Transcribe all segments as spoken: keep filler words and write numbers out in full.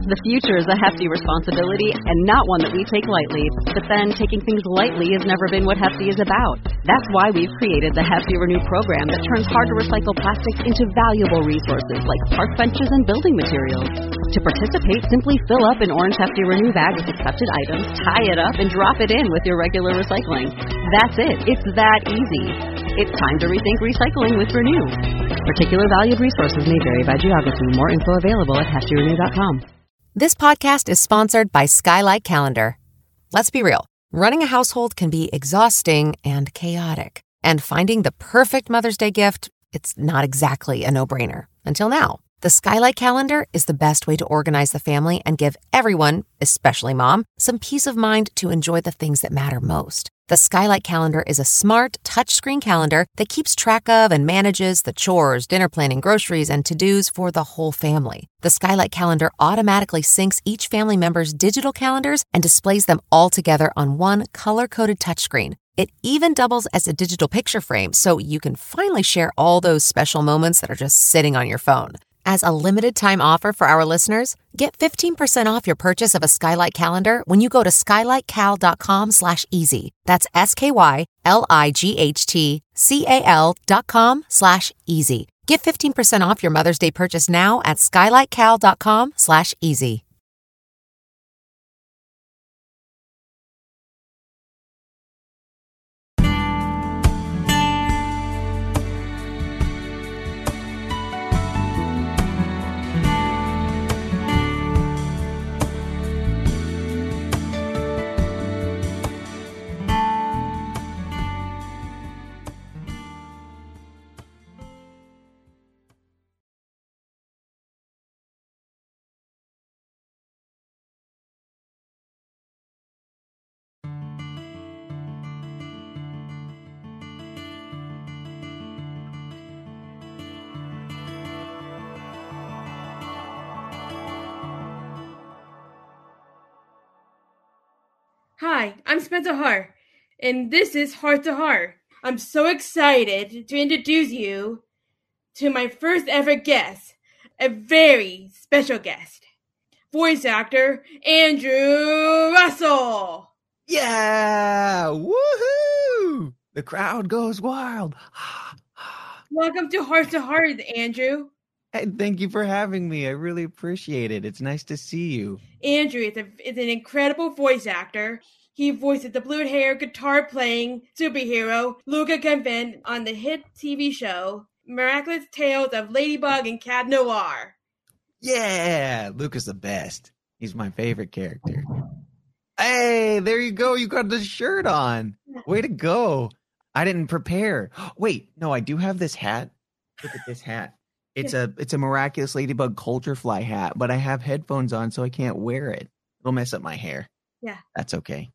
The future is a hefty responsibility and not one that we take lightly. But then, taking things lightly has never been what Hefty is about. That's why we've created the Hefty Renew program that turns hard-to-recycle plastics into valuable resources like park benches and building materials. To participate, simply fill up an orange Hefty Renew bag with accepted items, tie it up, and drop it in with your regular recycling. That's it. It's that easy. It's time to rethink recycling with Renew. Particular valued resources may vary by geography. More info available at hefty renew dot com. This podcast is sponsored by Skylight Calendar. Let's be real. Running a household can be exhausting and chaotic. And finding the perfect Mother's Day gift, it's not exactly a no-brainer. Until now. The Skylight Calendar is the best way to organize the family and give everyone, especially mom, some peace of mind to enjoy the things that matter most. The Skylight Calendar is a smart, touchscreen calendar that keeps track of and manages the chores, dinner planning, groceries, and to-dos for the whole family. The Skylight Calendar automatically syncs each family member's digital calendars and displays them all together on one color-coded touchscreen. It even doubles as a digital picture frame, so you can finally share all those special moments that are just sitting on your phone. As a limited-time offer for our listeners, get fifteen percent off your purchase of a Skylight Calendar when you go to skylightcal.com slash easy. That's S-K-Y-L-I-G-H-T-C-A-L dot com slash easy. Get fifteen percent off your Mother's Day purchase now at skylightcal.com slash easy. Hi, I'm Spencer Hart, and this is Heart to Heart. I'm so excited to introduce you to my first ever guest, a very special guest, voice actor Andrew Russell. Yeah! Woohoo! The crowd goes wild. Welcome to Heart to Heart, Andrew. Hey, thank you for having me. I really appreciate it. It's nice to see you. Andrew is, a, is an incredible voice actor. He voices the blue-haired, guitar-playing superhero Luca Convent on the hit T V show Miraculous Tales of Ladybug and Cat Noir. Yeah! Luca's the best. He's my favorite character. Hey, there you go. You got the shirt on. Way to go. I didn't prepare. Wait, no, I do have this hat. Look at this hat. It's a it's a Miraculous Ladybug Culture Fly hat, but I have headphones on, so I can't wear it. It'll mess up my hair. Yeah. That's okay.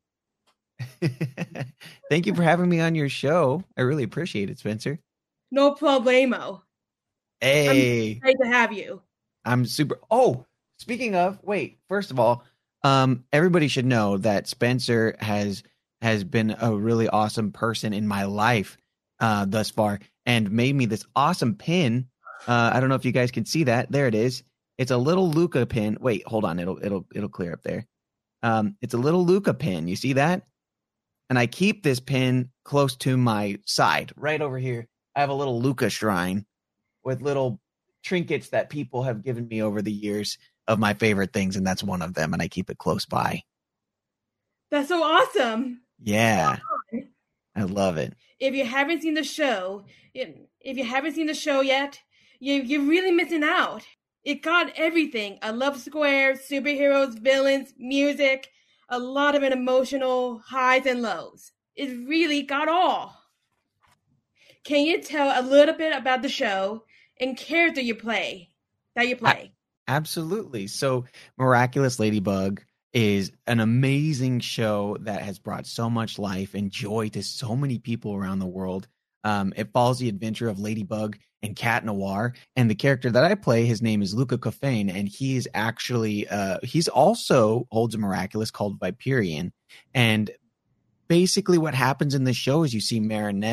Thank you for having me on your show. I really appreciate it, Spencer. No problemo. Hey. I'm excited to have you. I'm super. Oh, speaking of, wait, first of all, um, everybody should know that Spencer has has been a really awesome person in my life uh, thus far and made me this awesome pin. Uh, I don't know if you guys can see that. There it is. It's a little Luca pin. Wait, hold on. It'll it'll it'll clear up there. Um, it's a little Luca pin. You see that? And I keep this pin close to my side, right over here. I have a little Luca shrine with little trinkets that people have given me over the years of my favorite things, and that's one of them, and I keep it close by. That's so awesome. Yeah. I love it. If you haven't seen the show, if you haven't seen the show yet, you, you're really missing out. It got everything. A love square, superheroes, villains, music, a lot of an emotional highs and lows. It really got all. Can you tell a little bit about the show and character you play, that you play? I, absolutely. So Miraculous Ladybug is an amazing show that has brought so much life and joy to so many people around the world. Um, it follows the adventure of Ladybug and Cat Noir, and the character that I play, his name is Luca Cofain, and he is actually uh, he's also holds a miraculous called Viperian. And basically, what happens in the show is you see Marinette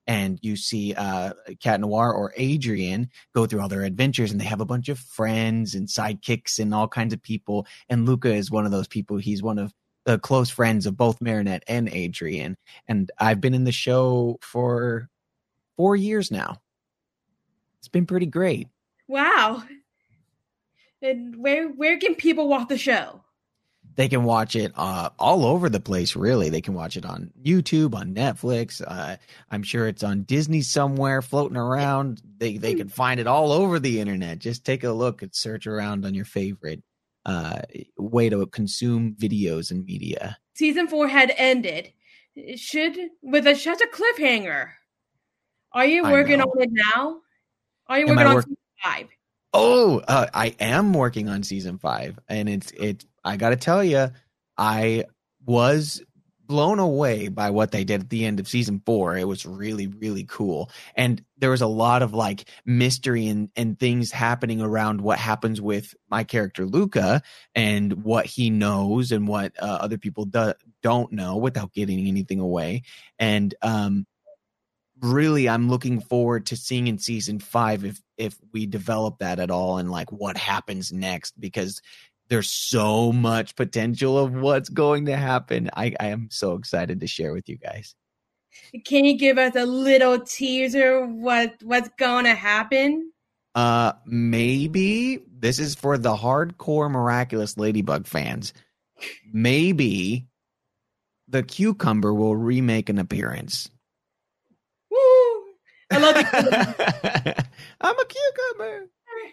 and you see uh, Cat Noir or Adrian go through all their adventures, and they have a bunch of friends and sidekicks and all kinds of people. And Luca is one of those people. He's one of the close friends of both Marinette and Adrian. And I've been in the show for four years now. It's been pretty great. Wow. And where where can people watch the show? They can watch it uh, all over the place, really. They can watch it on YouTube, on Netflix. Uh, I'm sure it's on Disney somewhere floating around. They they can find it all over the internet. Just take a look and search around on your favorite uh, way to consume videos and media. Season four had ended. It should with a such a cliffhanger. Are you working on it now? Are you Am working I on work- season five? Oh, uh, I am working on season five, and it's it. I got to tell you, I was blown away by what they did at the end of season four. It was really, really cool, and there was a lot of like mystery and and things happening around what happens with my character Luca and what he knows and what uh, other people do, don't know without getting anything away, and um. Really, I'm looking forward to seeing in season five if if we develop that at all and like what happens next, because there's so much potential of what's going to happen. I, I am so excited to share with you guys. Can you give us a little teaser what what's gonna happen? Uh, maybe this is for the hardcore Miraculous Ladybug fans. Maybe the cucumber will remake an appearance. Woo! I love the I'm a cucumber.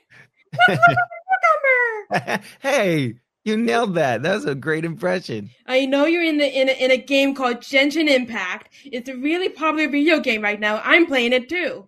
cucumber. Hey, you nailed that. That was a great impression. I know you're in the in a, in a game called Genshin Impact. It's a really popular video game right now. I'm playing it too.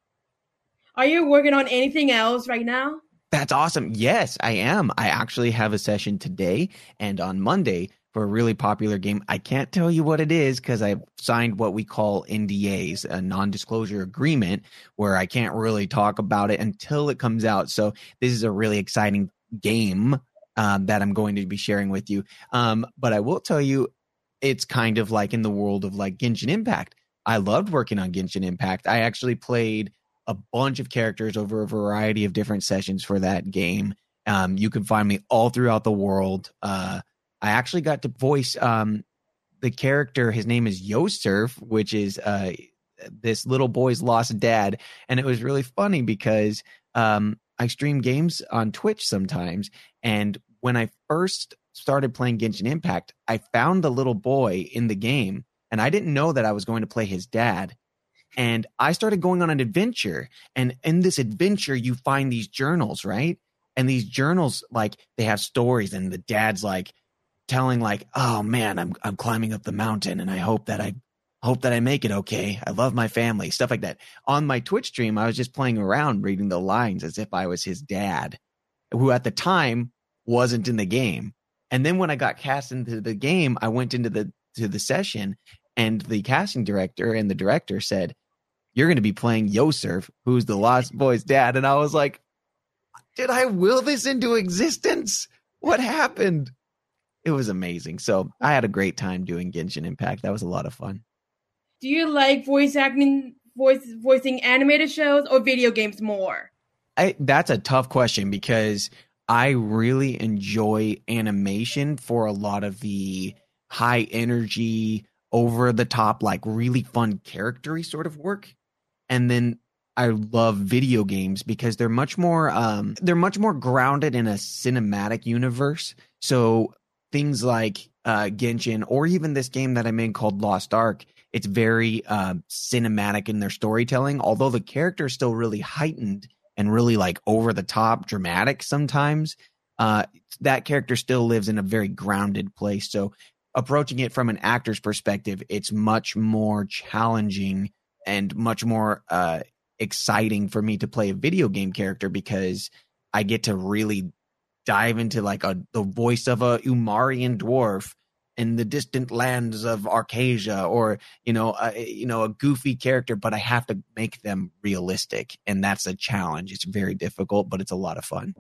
Are you working on anything else right now? That's awesome. Yes, I am. I actually have a session today and on Monday for a really popular game. I can't tell you what it is because I've signed what we call N D As, a non-disclosure agreement, where I can't really talk about it until it comes out. So this is a really exciting game um, that I'm going to be sharing with you. Um, but I will tell you, it's kind of like in the world of like Genshin Impact. I loved working on Genshin Impact. I actually played a bunch of characters over a variety of different sessions for that game. Um, you can find me all throughout the world. Uh, I actually got to voice um, the character. His name is Yosurf, which is uh, this little boy's lost dad. And it was really funny because um, I stream games on Twitch sometimes. And when I first started playing Genshin Impact, I found the little boy in the game. And I didn't know that I was going to play his dad. And I started going on an adventure. And in this adventure, you find these journals, right? And these journals, like, they have stories. And the dad's like, telling like, oh man, I'm I'm climbing up the mountain and I hope that I hope that I make it okay. I love my family, stuff like that. On my Twitch stream, I was just playing around reading the lines as if I was his dad, who at the time wasn't in the game. And then when I got cast into the game, I went into the to the session and the casting director and the director said, you're going to be playing Yosurf, who's the lost boy's dad. And I was like, did I will this into existence? What happened? It was amazing. So I had a great time doing Genshin Impact. That was a lot of fun. Do you like voice acting, voice voicing animated shows or video games more? I, that's a tough question because I really enjoy animation for a lot of the high energy, over the top, like really fun character-y sort of work. And then I love video games because they're much more um, they're much more grounded in a cinematic universe. So things like uh, Genshin or even this game that I made called Lost Ark, it's very uh, cinematic in their storytelling, although the character is still really heightened and really like over the top dramatic sometimes. Uh, that character still lives in a very grounded place. So approaching it from an actor's perspective, it's much more challenging and much more uh, exciting for me to play a video game character because I get to really dive into like a the voice of a Umarian dwarf in the distant lands of Arcasia, or you know, a, you know, a goofy character, but I have to make them realistic, and that's a challenge. It's very difficult, but it's a lot of fun.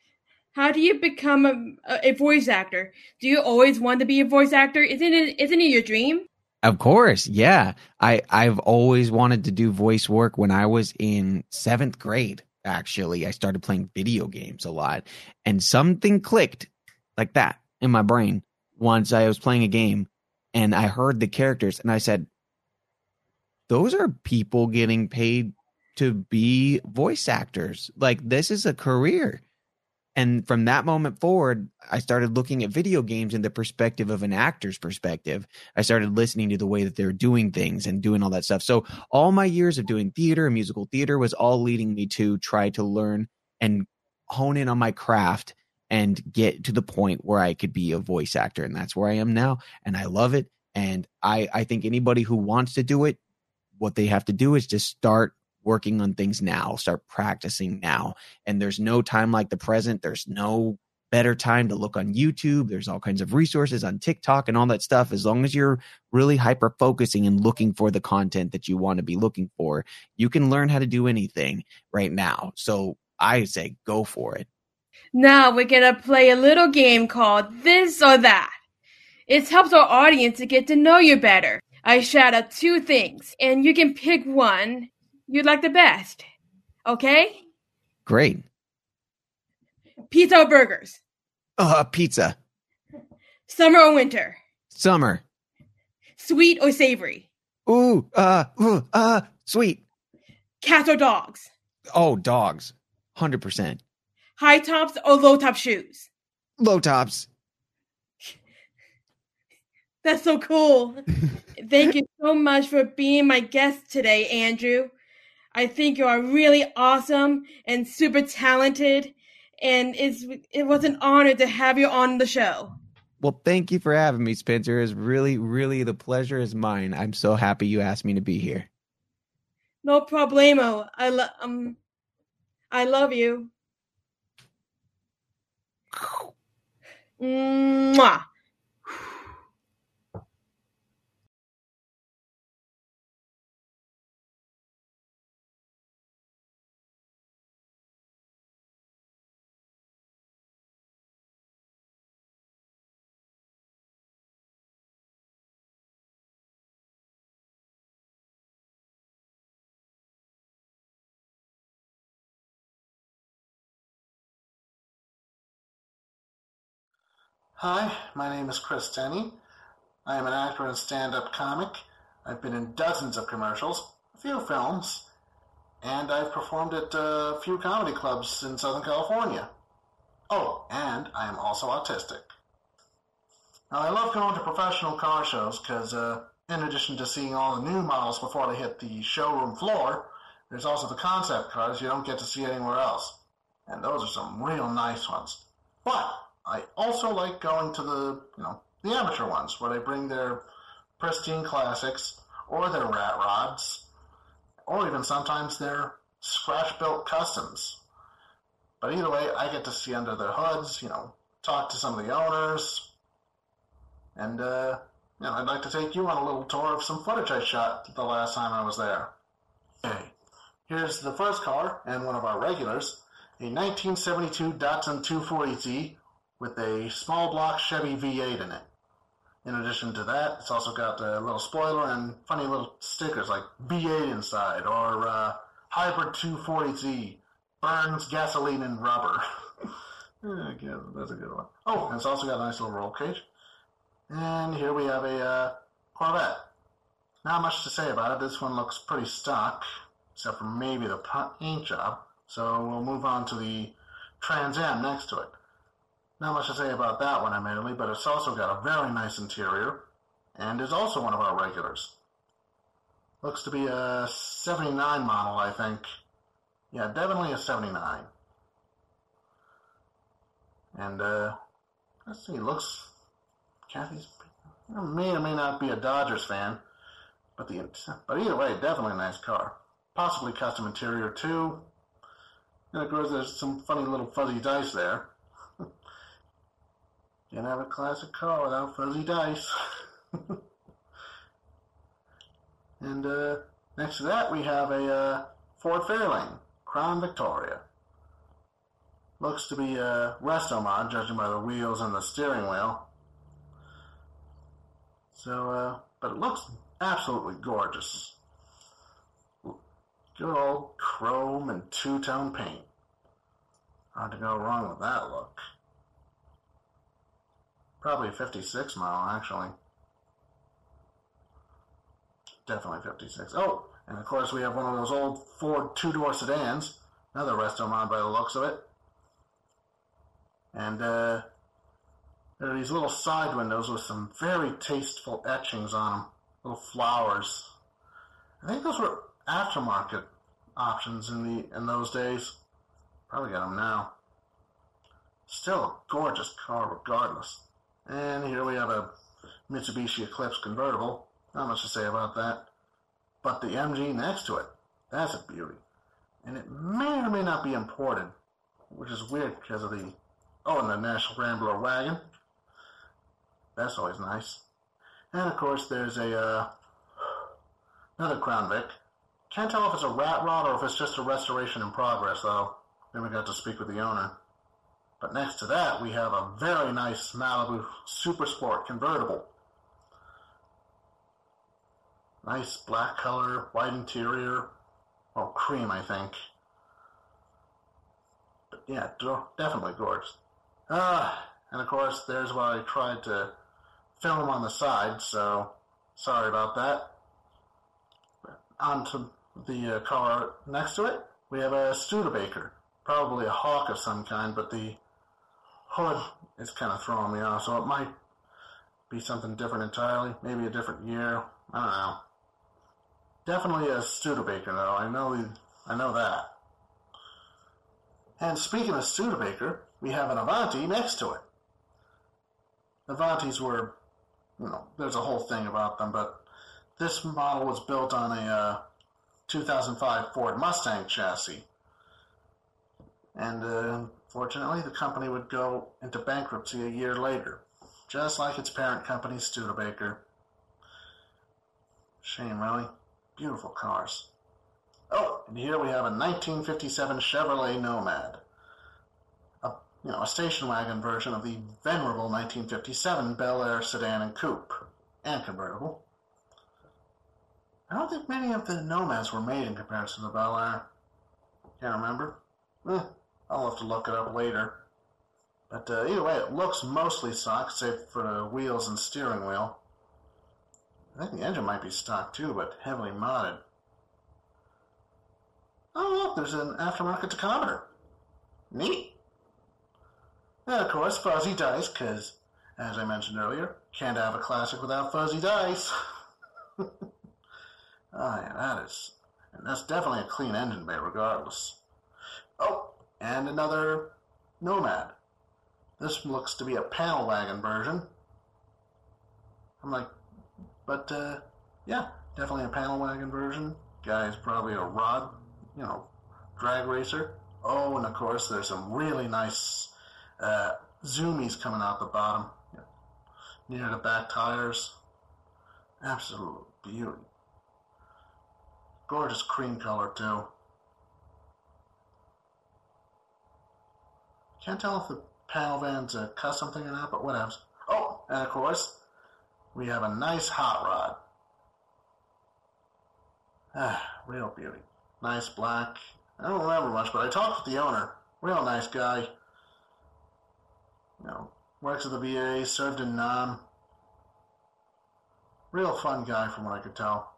How do you become a, a voice actor? Do you always want to be a voice actor? Isn't it isn't it your dream? Of course, yeah. I I've always wanted to do voice work. When I was in seventh grade, actually, I started playing video games a lot, and something clicked like that in my brain once I was playing a game, and I heard the characters, and I said, "Those are people getting paid to be voice actors. Like, this is a career." And from that moment forward, I started looking at video games in the perspective of an actor's perspective. I started listening to the way that they're doing things and doing all that stuff. So all my years of doing theater and musical theater was all leading me to try to learn and hone in on my craft and get to the point where I could be a voice actor. And that's where I am now. And I love it. And I, I think anybody who wants to do it, what they have to do is just start working on things now, start practicing now. And there's no time like the present. There's no better time to look on YouTube. There's all kinds of resources on TikTok and all that stuff. As long as you're really hyper focusing and looking for the content that you want to be looking for, you can learn how to do anything right now. So I say go for it. Now we're going to play a little game called This or That. It helps our audience to get to know you better. I shout out two things, and you can pick one you'd like the best. Okay? Great. Pizza or burgers? Uh, pizza. Summer or winter? Summer. Sweet or savory? Ooh, uh, ooh, uh, sweet. Cats or dogs? Oh, dogs. one hundred percent. High tops or low top shoes? Low tops. That's so cool. Thank you so much for being my guest today, Andrew. I think you are really awesome and super talented, and it's, it was an honor to have you on the show. Well, thank you for having me, Spencer. It's really, really, the pleasure is mine. I'm so happy you asked me to be here. No problemo. I, lo- um, I love you. Mwah. Hi, my name is Chris Tenney. I am an actor and stand-up comic. I've been in dozens of commercials, a few films, and I've performed at a few comedy clubs in Southern California. Oh, and I am also autistic. Now, I love going to professional car shows because, uh, in addition to seeing all the new models before they hit the showroom floor, there's also the concept cars you don't get to see anywhere else. And those are some real nice ones. But I also like going to the, you know, the amateur ones where they bring their pristine classics or their rat rods or even sometimes their scratch-built customs. But either way, I get to see under their hoods, you know, talk to some of the owners, and, uh, you know, I'd like to take you on a little tour of some footage I shot the last time I was there. Okay, here's the first car and one of our regulars, a nineteen seventy-two Datsun two forty Z with a small block Chevy V eight in it. In addition to that, it's also got a little spoiler and funny little stickers like V eight inside or uh, Hybrid two forty Z, burns gasoline and rubber. Yeah, that's a good one. Oh, and it's also got a nice little roll cage. And here we have a uh, Corvette. Not much to say about it. This one looks pretty stock, except for maybe the paint job. So we'll move on to the Trans Am next to it. Not much to say about that one, admittedly, but it's also got a very nice interior, and is also one of our regulars. Looks to be a seventy-nine model, I think. Yeah, definitely a seventy-nine. And, uh, let's see, looks... Kathy's... may or may not be a Dodgers fan, but the but either way, definitely a nice car. Possibly custom interior, too. And, of course, there's some funny little fuzzy dice there. Can't have a classic car without fuzzy dice. And uh, next to that, we have a uh, Ford Fairlane, Crown Victoria. Looks to be a resto mod, judging by the wheels and the steering wheel. So, uh, but it looks absolutely gorgeous. Good old chrome and two-tone paint. Hard to go wrong with that look. Probably a fifty-six model, actually. Definitely fifty-six. Oh, and of course we have one of those old Ford two-door sedans. Another resto mod by the looks of it. And uh, there are these little side windows with some very tasteful etchings on them. Little flowers. I think those were aftermarket options in the in those days. Probably got them now. Still a gorgeous car regardless. And here we have a Mitsubishi Eclipse convertible. Not much to say about that. But the M G next to it, that's a beauty. And it may or may not be imported, which is weird because of the... Oh, and the National Rambler wagon. That's always nice. And of course there's a... Uh, another Crown Vic. Can't tell if it's a rat rod or if it's just a restoration in progress, though. Then we got to speak with the owner. But next to that, we have a very nice Malibu Super Sport convertible. Nice black color, white interior. Well, cream, I think. But yeah, definitely gorgeous. Ah, and of course, there's where I tried to film on the side, so sorry about that. On to the uh, car next to it, we have a Studebaker. Probably a Hawk of some kind, but the hood is kind of throwing me off, so it might be something different entirely. Maybe a different year. I don't know. Definitely a Studebaker, though. I know the, I know that. And speaking of Studebaker, we have an Avanti next to it. Avantis were, you know, there's a whole thing about them, but this model was built on a uh, two thousand five Ford Mustang chassis. And uh, fortunately, the company would go into bankruptcy a year later, just like its parent company, Studebaker. Shame, really. Beautiful cars. Oh, and here we have a nineteen fifty-seven Chevrolet Nomad. A, you know, a station wagon version of the venerable nineteen fifty-seven Bel Air sedan and coupe, and convertible. I don't think many of the Nomads were made in comparison to the Bel Air. Can't remember. Eh, I'll have to look it up later. But uh, either way, it looks mostly stock, save for the wheels and steering wheel. I think the engine might be stock too, but heavily modded. Oh, look, there's an aftermarket tachometer. Neat. And of course, fuzzy dice, because, as I mentioned earlier, can't have a classic without fuzzy dice. Oh, yeah, that is... And that's definitely a clean engine bay, regardless. Oh, and another Nomad. This looks to be a panel wagon version. I'm like, but, uh, yeah, definitely a panel wagon version. Guy's probably a rod, you know, drag racer. Oh, and of course, there's some really nice uh, zoomies coming out the bottom, you know, near the back tires. Absolute beauty. Gorgeous cream color, too. Can't tell if the panel van's a custom thing or not, but whatever. Oh, and of course, we have a nice hot rod. Ah, real beauty. Nice black. I don't remember much, but I talked with the owner. Real nice guy. You know, works at the V A, served in Nam. Real fun guy from what I could tell.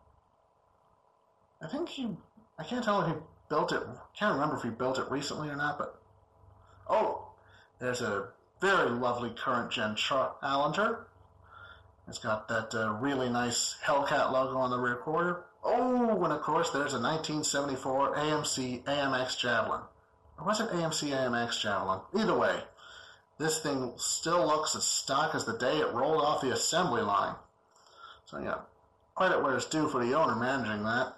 I think he, I can't tell if he built it, can't remember if he built it recently or not, but, oh, there's a very lovely current gen Char- Allinger. It's got that uh, really nice Hellcat logo on the rear quarter. Oh, and of course there's a nineteen seventy-four A M C A M X Javelin. Or was it A M C A M X Javelin? Either way, this thing still looks as stock as the day it rolled off the assembly line. So yeah, credit where it's due for the owner managing that.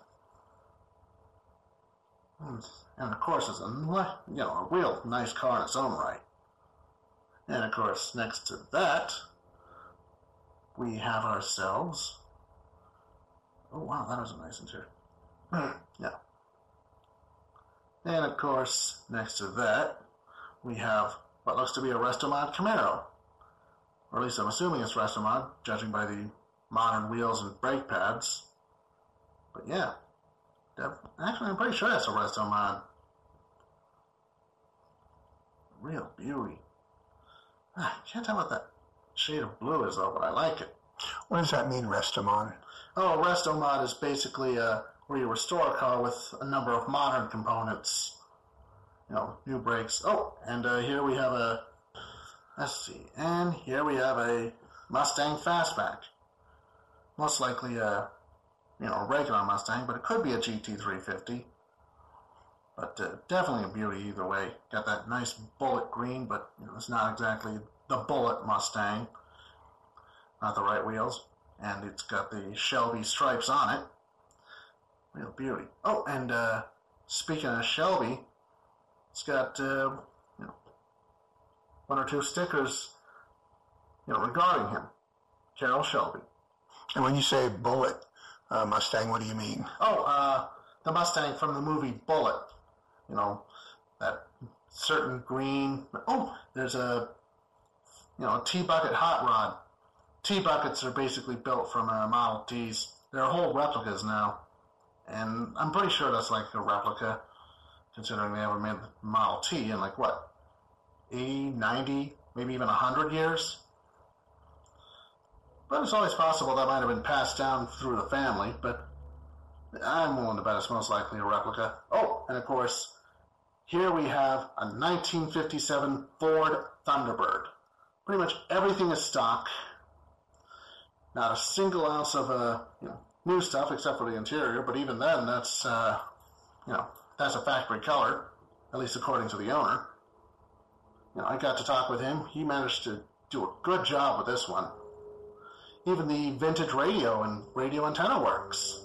And of course it's a, you know, a real nice car in its own right. And of course, next to that, we have ourselves... Oh, wow, that was a nice interior. Yeah. And, of course, next to that, we have what looks to be a Restomod Camaro. Or at least I'm assuming it's Restomod, judging by the modern wheels and brake pads. But yeah, actually I'm pretty sure that's a resto mod. Real beauty. I can't tell what that shade of blue is though, but I like it. What does that mean, Restomod? Oh, a resto mod is basically uh, where you restore a car with a number of modern components. You know, new brakes. Oh, and uh, here we have a, let's see, and here we have a Mustang Fastback. Most likely a, you know, a regular Mustang, but it could be a G T three fifty. But uh, definitely a beauty either way. Got that nice bullet green, but you know, it's not exactly the bullet Mustang. Not the right wheels. And it's got the Shelby stripes on it. Real beauty. Oh, and uh, speaking of Shelby, it's got uh, you know, one or two stickers, you know, regarding him. Carroll Shelby. And when you say bullet uh, Mustang, what do you mean? Oh, uh, the Mustang from the movie Bullet. You know, that certain green. Oh, there's a, you know, a T-bucket hot rod. T-buckets are basically built from uh, Model Ts. They're whole replicas now. And I'm pretty sure that's like a replica, considering they haven't made the Model T in like, what, eighty, ninety, maybe even one hundred years? But it's always possible that might have been passed down through the family, but I'm willing to bet it's most likely a replica. Oh, and of course, here we have a nineteen fifty-seven Ford Thunderbird. Pretty much everything is stock. Not a single ounce of uh, you know, new stuff except for the interior, but even then, that's uh, you know, that's a factory color, at least according to the owner. You know, I got to talk with him. He managed to do a good job with this one. Even the vintage radio and radio antenna works,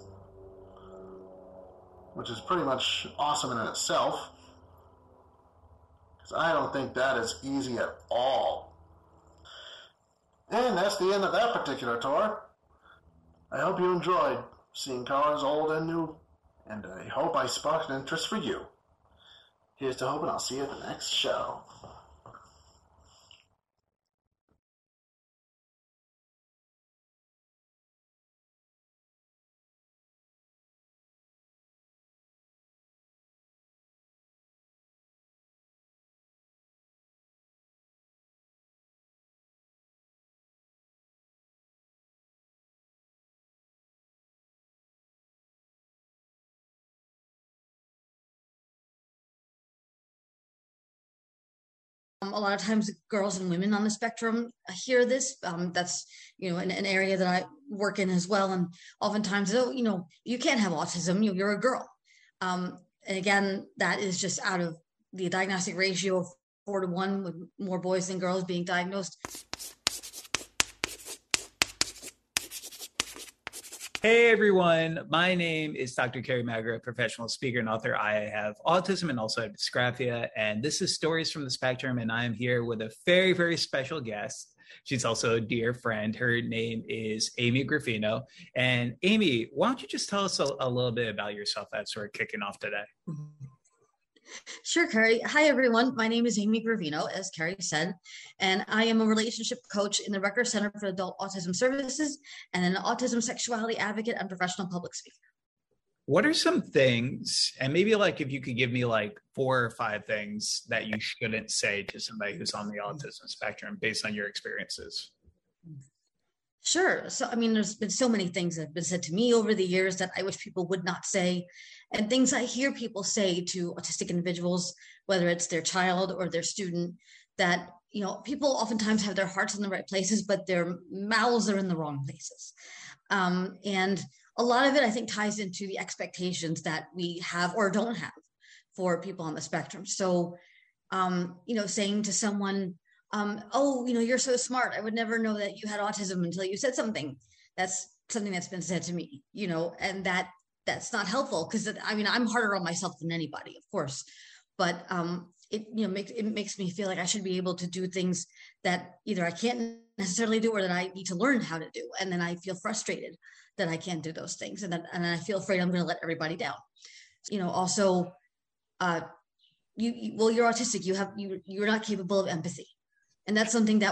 which is pretty much awesome in itself, because I don't think that is easy at all. And that's the end of that particular tour. I hope you enjoyed seeing cars old and new, and I hope I sparked an interest for you. Here's to hope, and I'll see you at the next show. Um, a lot of times girls and women on the spectrum hear this. Um, that's, you know, an, an area that I work in as well. And oftentimes, oh, you know, you can't have autism, you, you're a girl. Um, and again, that is just out of the diagnostic ratio of four to one, with more boys than girls being diagnosed. Hey everyone, my name is Doctor Carrie Magra, professional speaker and author. I have autism and also have dysgraphia, and this is Stories from the Spectrum, and I am here with a very, very special guest. She's also a dear friend. Her name is Amy Gravino. And Amy, why don't you just tell us a, a little bit about yourself as we're kicking off today? Sure, Carrie. Hi, everyone. My name is Amy Gravino, as Carrie said, and I am a relationship coach in the Rutgers Center for Adult Autism Services and an autism sexuality advocate and professional public speaker. What are some things, and maybe like if you could give me like four or five things that you shouldn't say to somebody who's on the autism spectrum based on your experiences? Sure. So, I mean, there's been so many things that have been said to me over the years that I wish people would not say, and things I hear people say to autistic individuals, whether it's their child or their student, that, you know, people oftentimes have their hearts in the right places, but their mouths are in the wrong places. Um, and a lot of it, I think, ties into the expectations that we have or don't have for people on the spectrum. So, um, you know, saying to someone, Um, oh, you know, you're so smart. I would never know that you had autism until you said something. That's something that's been said to me, you know, and that that's not helpful because, I mean, I'm harder on myself than anybody, of course, but um, it, you know, makes, it makes me feel like I should be able to do things that either I can't necessarily do or that I need to learn how to do. And then I feel frustrated that I can't do those things. And then, and I feel afraid I'm going to let everybody down. You know, also, uh, you, you, well, you're autistic. You have, you, you're not capable of empathy. And that's something that was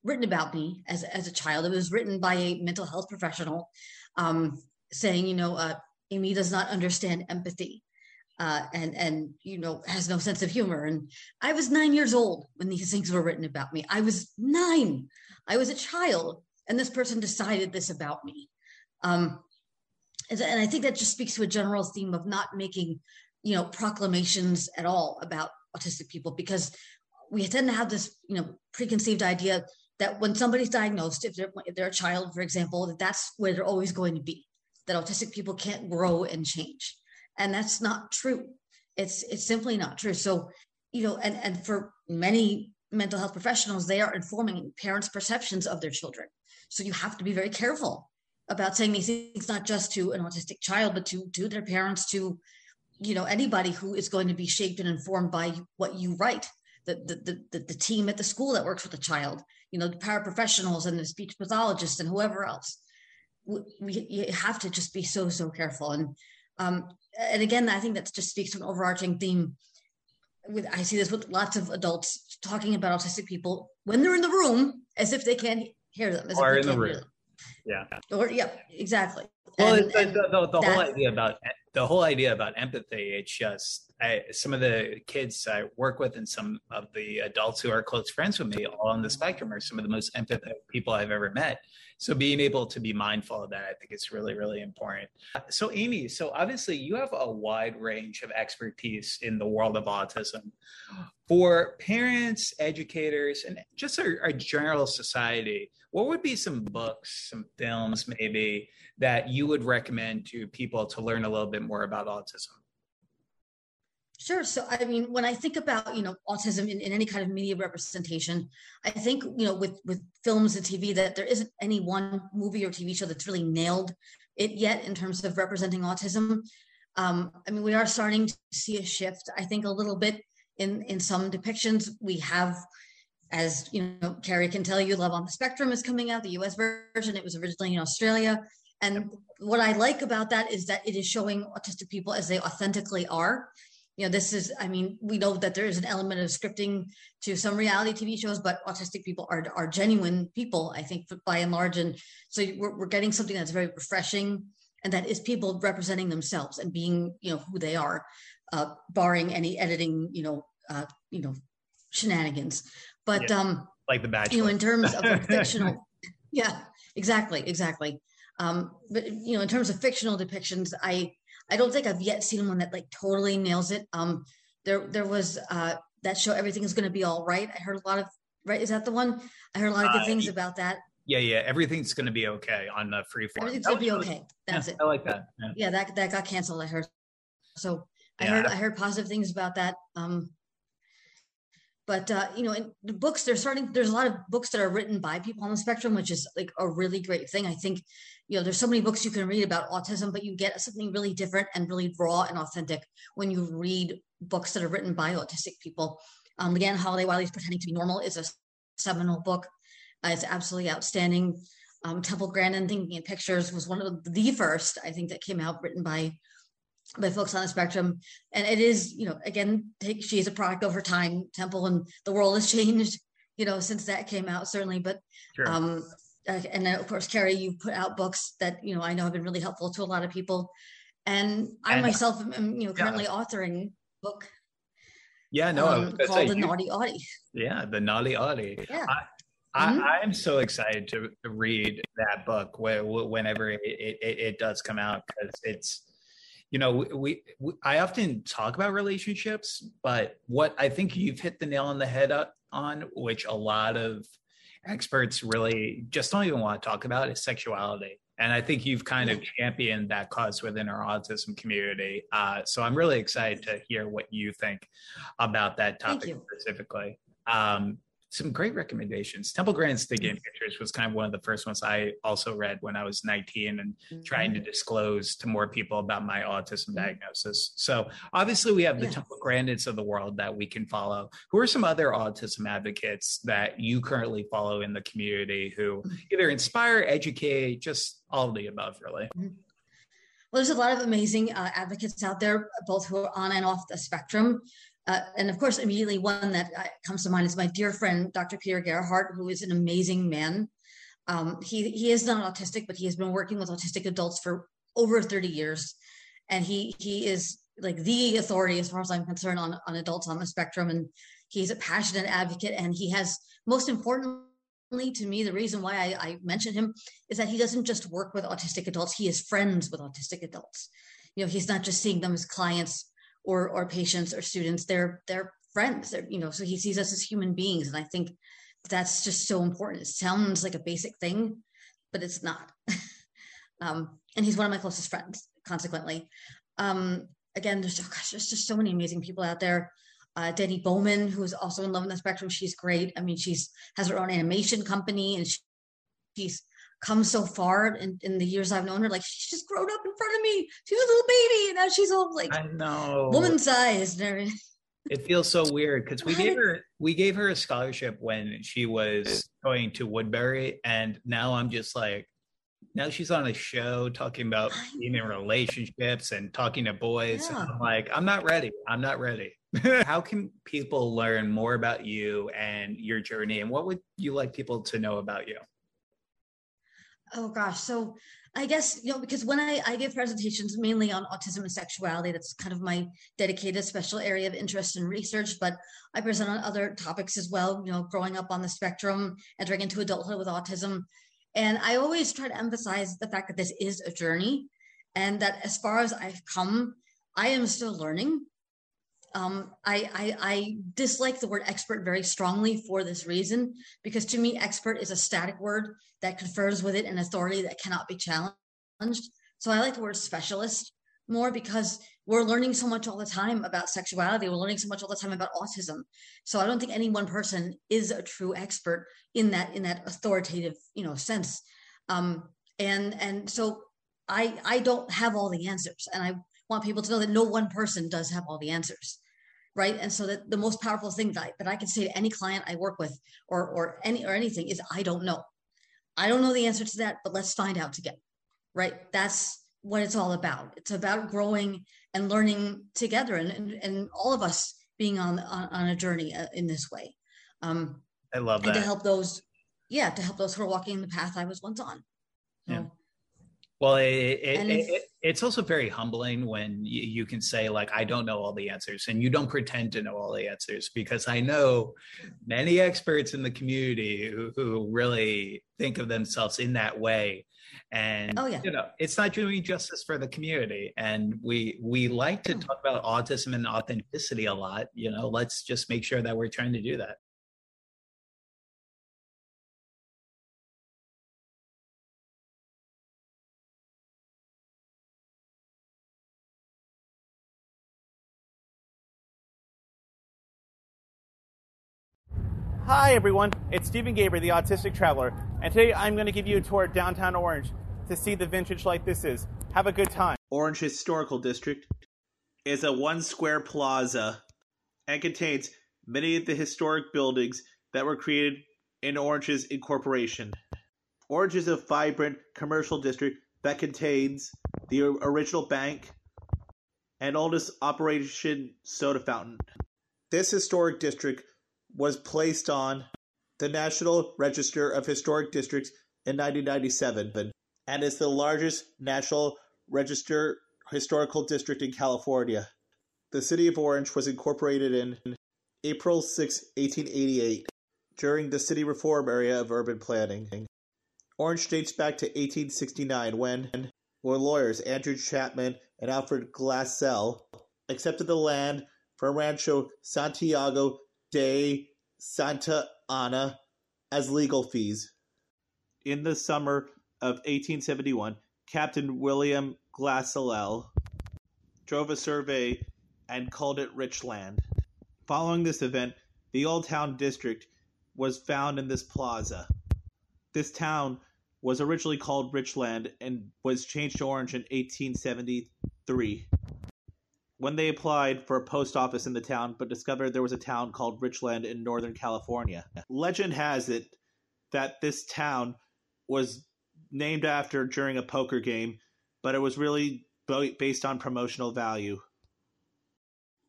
written about me as, as a child. It was written by a mental health professional um, saying, you know, uh, Amy does not understand empathy uh, and, and, you know, has no sense of humor. And I was nine years old when these things were written about me. I was nine. I was a child. And this person decided this about me. Um, and, and I think that just speaks to a general theme of not making, you know, proclamations at all about autistic people, because we tend to have this, you know, preconceived idea that when somebody's diagnosed, if they're, if they're a child, for example, that that's where they're always going to be, that autistic people can't grow and change. And that's not true. It's, it's simply not true. So, you know, and, and for many mental health professionals, they are informing parents' perceptions of their children. So you have to be very careful about saying these things, not just to an autistic child, but to, to their parents, to, you know, anybody who is going to be shaped and informed by what you write. The, the, the, the team at the school that works with the child, you know, the paraprofessionals and the speech pathologists and whoever else. We, we, you have to just be so, so careful. And, um, and again, I think that just speaks to an overarching theme. With, I see this with lots of adults talking about autistic people when they're in the room, as if they can't hear them. As or if in they the can't room. hear them. Yeah. Or, yeah, exactly. Well, and, the, and the, the, the that, whole idea about the whole idea about empathy, it's just I, some of the kids I work with and some of the adults who are close friends with me all on the spectrum are some of the most empathetic people I've ever met. So being able to be mindful of that, I think is really, really important. So Amy, so obviously you have a wide range of expertise in the world of autism. For parents, educators, and just our, our general society, what would be some books, some films maybe, that you would recommend to people to learn a little bit more about autism? Sure. So, I mean, when I think about, you know, autism in, in any kind of media representation, I think, you know, with, with films and T V, that there isn't any one movie or T V show that's really nailed it yet in terms of representing autism. Um, I mean, we are starting to see a shift, I think, a little bit in, in some depictions. We have, as, you know, Carrie can tell you, Love on the Spectrum is coming out, the U S version. It was originally in Australia. And what I like about that is that it is showing autistic people as they authentically are. You know, this is, I mean, we know that there is an element of scripting to some reality T V shows, but autistic people are, are genuine people, I think, by and large. And so we're, we're getting something that's very refreshing, and that is people representing themselves and being, you know, who they are, uh, barring any editing, you know, uh, you know, shenanigans. But, yeah, um, like The Bachelor. You know, in terms of like fictional, yeah, exactly, exactly. Um, but, you know, in terms of fictional depictions, I, I don't think I've yet seen one that like totally nails it. Um, there, there was uh, that show, Everything Is Going to Be All Right. I heard a lot of, right? Is that the one? I heard a lot of good uh, things about that. Yeah, yeah. Everything's Going to Be Okay on the Freeform. Everything's Going to Be really, Okay. That's yeah, it. I like that. Yeah. yeah, that that got canceled, I heard. So I yeah. heard I heard positive things about that. Um, but uh, you know, in the books, they're starting. There's a lot of books that are written by people on the spectrum, which is like a really great thing. I think, you know, there's so many books you can read about autism, but you get something really different and really raw and authentic when you read books that are written by autistic people. Um, Leanne Holiday Wiley's Pretending to Be Normal is a seminal book. Uh, it's absolutely outstanding. Um, Temple Grandin, Thinking in Pictures, was one of the first, I think, that came out written by by folks on the spectrum. And it is, you know, again, she is a product of her time, Temple, and the world has changed, you know, since that came out, certainly. But, sure. um, uh, and then of course, Carrie, you put out books that, you know, I know have been really helpful to a lot of people. And I and, myself am, am, you know, currently yeah. authoring a book. Yeah, no, um, called say, The you, Naughty Audie. Yeah, The Naughty Audie. Yeah. I, mm-hmm. I, I'm so excited to read that book whenever it, it, it does come out, because it's, you know, we, we, I often talk about relationships, but what I think you've hit the nail on the head on, which a lot of experts really just don't even want to talk about, is sexuality. And I think you've kind of championed that cause within our autism community. Uh, so I'm really excited to hear what you think about that topic specifically. Um, some great recommendations. Temple Grandin's Thinking in Pictures was kind of one of the first ones I also read when I was nineteen and mm-hmm. trying to disclose to more people about my autism mm-hmm. diagnosis. So obviously we have the yes. Temple Grandins of the world that we can follow. Who are some other autism advocates that you currently follow in the community who either inspire, educate, just all of the above, really? Mm-hmm. Well, there's a lot of amazing uh, advocates out there, both who are on and off the spectrum. Uh, and of course, immediately one that uh, comes to mind is my dear friend, Doctor Peter Gerhardt, who is an amazing man. Um, he, he is not autistic, but he has been working with autistic adults for over thirty years. And he, he is like the authority, as far as I'm concerned, on, on adults on the spectrum. And he's a passionate advocate. And he has, most importantly to me, the reason why I, I mentioned him is that he doesn't just work with autistic adults. He is friends with autistic adults. You know, he's not just seeing them as clients or, or patients or students. They're, they're friends. They're, you know, so he sees us as human beings. And I think that's just so important. It sounds like a basic thing, but it's not. um, and he's one of my closest friends, consequently. Um, again, there's, oh gosh, there's just so many amazing people out there. Uh, Denny Bowman, who's also in Love on the Spectrum. She's great. I mean, she's has her own animation company, and she, she's come so far in, in the years I've known her. Like, she's just grown up in front of me. She was a little baby, and now she's all like, I know, woman sized and everything. It feels so weird because we gave her we gave her a scholarship when she was going to Woodbury, and now I'm just like, now she's on a show talking about being in relationships and talking to boys. Yeah. And I'm like, I'm not ready. I'm not ready. How can people learn more about you and your journey, and what would you like people to know about you? Oh gosh, so I guess, you know, because when I, I give presentations mainly on autism and sexuality, that's kind of my dedicated special area of interest and research, but I present on other topics as well, you know, growing up on the spectrum, entering into adulthood with autism. And I always try to emphasize the fact that this is a journey, and that as far as I've come, I am still learning. Um, I, I, I dislike the word expert very strongly for this reason, because to me, expert is a static word that confers with it an authority that cannot be challenged. So I like the word specialist more, because we're learning so much all the time about sexuality. We're learning so much all the time about autism. So I don't think any one person is a true expert in that, in that authoritative, you know, sense. Um, and, and so I, I don't have all the answers, and I want people to know that no one person does have all the answers. Right. And so that the most powerful thing that I, that I can say to any client I work with, or, or any, or anything, is I don't know. I don't know the answer to that, but let's find out together. Right. That's what it's all about. It's about growing and learning together, and, and, and all of us being on, on, on a journey in this way. Um, I love that. And to help those, yeah, to help those who are walking the path I was once on. So, yeah. Well, it, it, if, it, it's also very humbling when you, you can say, like, I don't know all the answers, and you don't pretend to know all the answers, because I know many experts in the community who, who really think of themselves in that way. And, oh, yeah. you know, it's not doing justice for the community. And we, we like to talk about autism and authenticity a lot. You know, let's just make sure that we're trying to do that. Hi everyone, it's Stephen Gaber, the Autistic Traveler, and today I'm going to give you a tour of downtown Orange to see the vintage like this is. Have a good time. Orange Historical District is a one square plaza and contains many of the historic buildings that were created in Orange's incorporation. Orange is a vibrant commercial district that contains the original bank and oldest operation soda fountain. This historic district was placed on the National Register of Historic Districts in nineteen ninety-seven and is the largest National Register historical district in California. The city of Orange was incorporated in April sixth, eighteen eighty-eight, during the city reform area of urban planning. Orange dates back to eighteen sixty-nine when were lawyers Andrew Chapman and Alfred Glassell accepted the land from Rancho Santiago de Santa Ana as legal fees. In the summer of eighteen seventy-one, Captain William Glassell drove a survey and called it Richland. Following this event, the Old Town District was found in this plaza. This town was originally called Richland and was changed to Orange in eighteen seventy-three. When they applied for a post office in the town, but discovered there was a town called Richland in Northern California. Legend has it that this town was named after during a poker game, but it was really based on promotional value.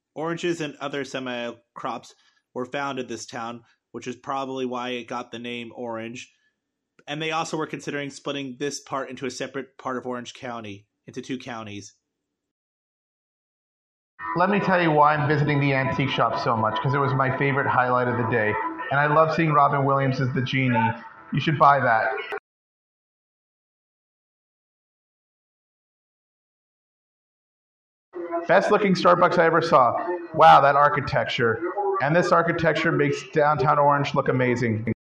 Oranges and other semi-crops were found in this town, which is probably why it got the name Orange. And they also were considering splitting this part into a separate part of Orange County, into two counties. Let me tell you why I'm visiting the antique shop so much, because it was my favorite highlight of the day. And I love seeing Robin Williams as the genie. You should buy that. Best looking Starbucks I ever saw. Wow, that architecture. And this architecture makes downtown Orange look amazing.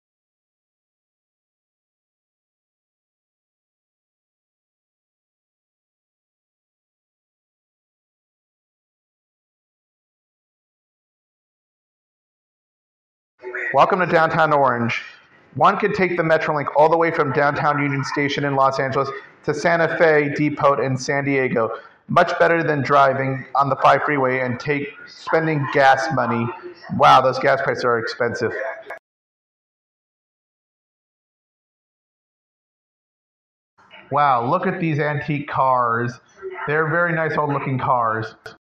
Welcome to downtown Orange. One could take the Metrolink all the way from downtown Union Station in Los Angeles to Santa Fe Depot in San Diego. Much better than driving on the five freeway and take spending gas money. Wow, those gas prices are expensive. Wow, look at these antique cars. They're very nice old looking cars.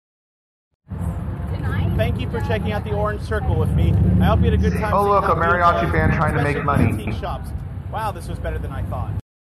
Thank you for checking out the Orange Circle with me. I hope you had a good time. Oh look, a mariachi band trying to make money. Antique shops. Wow, this was better than I thought.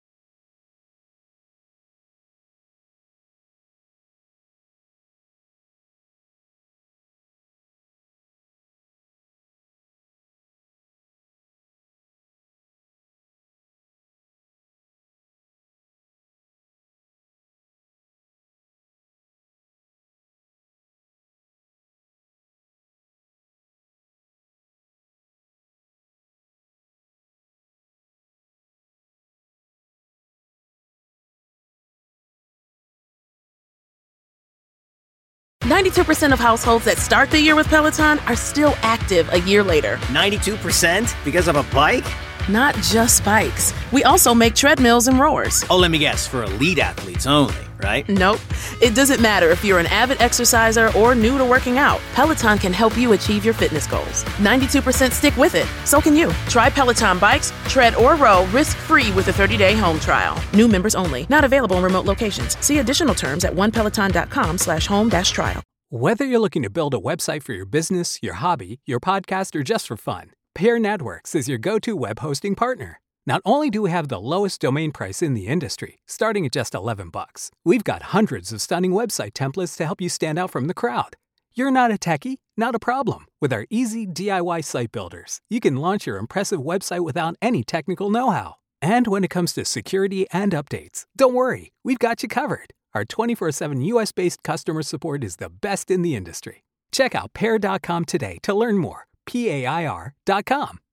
ninety-two percent of households that start the year with Peloton are still active a year later. ninety-two percent? Because of a bike? Not just bikes. We also make treadmills and rowers. Oh, let me guess, for elite athletes only, right? Nope. It doesn't matter if you're an avid exerciser or new to working out. Peloton can help you achieve your fitness goals. ninety-two percent stick with it. So can you. Try Peloton bikes, tread, or row risk-free with a thirty-day home trial. New members only. Not available in remote locations. See additional terms at onepeloton.com slash home dash trial. Whether you're looking to build a website for your business, your hobby, your podcast, or just for fun, Pair Networks is your go-to web hosting partner. Not only do we have the lowest domain price in the industry, starting at just eleven bucks, we've got hundreds of stunning website templates to help you stand out from the crowd. You're not a techie? Not a problem. With our easy D I Y site builders, you can launch your impressive website without any technical know-how. And when it comes to security and updates, don't worry, we've got you covered. Our twenty-four seven U S-based customer support is the best in the industry. Check out pair dot com today to learn more. P A I R dot com.